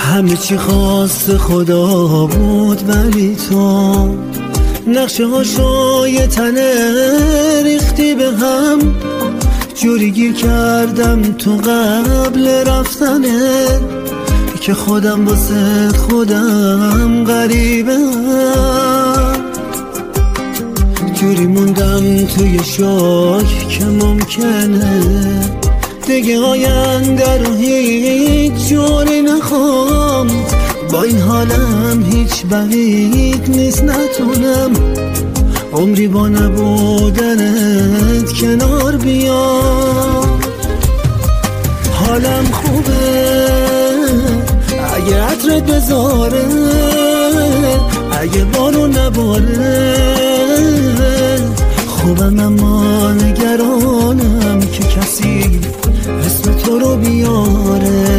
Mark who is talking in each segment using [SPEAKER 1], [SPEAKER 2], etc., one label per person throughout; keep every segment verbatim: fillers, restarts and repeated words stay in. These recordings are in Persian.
[SPEAKER 1] همه چی خواست خدا بود ولی تو نقشه هاشو یه تنه ریختی به هم، جوری گیر کردم تو قبل رفتنه که خودم واسه خودم غریبم. جوری موندم توی شاک که ممکنه دیگه آینده رو هیچ جوری نخوام. با این حالم هیچ بعید نیست نتونم عمری با نبودنت کنار بیام. حالم خوبه اگه عطرت بذاره، اگه بارون نباره. خوبم اما نگرانم که کسی اسم تو رو بیاره.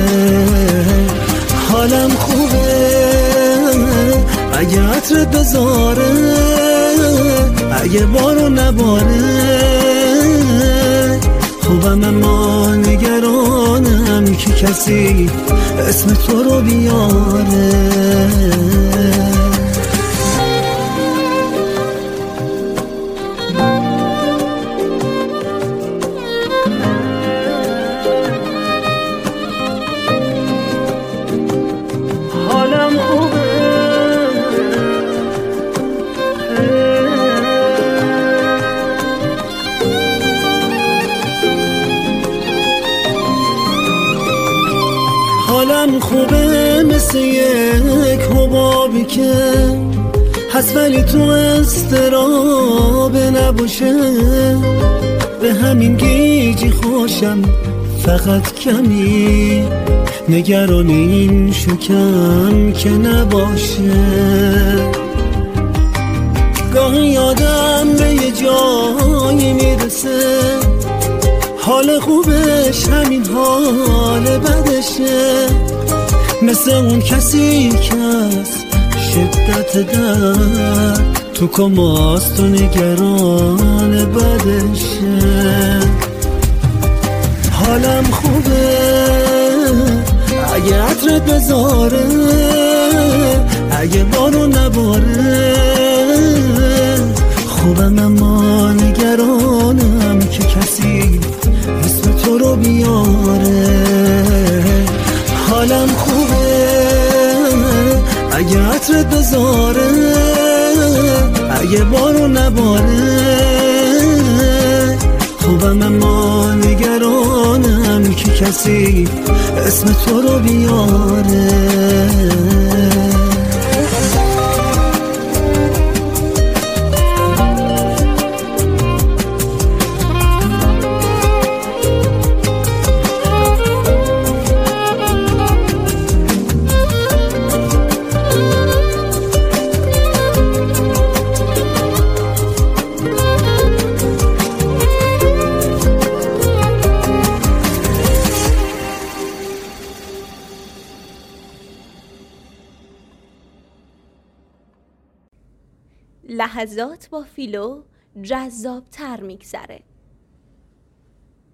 [SPEAKER 1] حالم خوبه اگه عطرت بذاره، اگه بارون نباره. خوبم اما نگرانم که کسی اسم تو رو بیاره. حالم خوبه مثل یک حبابی که هست ولی تو اضطراب نباشه. به همین گیجی خوشم فقط کمی، نگران این شکم که نباشه. گاهی یادم به یه جایی میرسه حال خوبش همین حال بدشه. مثل اون کسی که از شدت درد تو کماست و نگران بدشه. حالم خوبه اگه عطرت بذاره، اگه بارون نباره. خوبم اما نگرانم که کسی اسم تو رو بیاره. حالم خوبه اگه عطرت بذاره، اگه بارون نباره. خوبم اما نگرانم که کسی اسم تو رو بیاره.
[SPEAKER 2] لحظات با فیلو جذاب تر میگذره.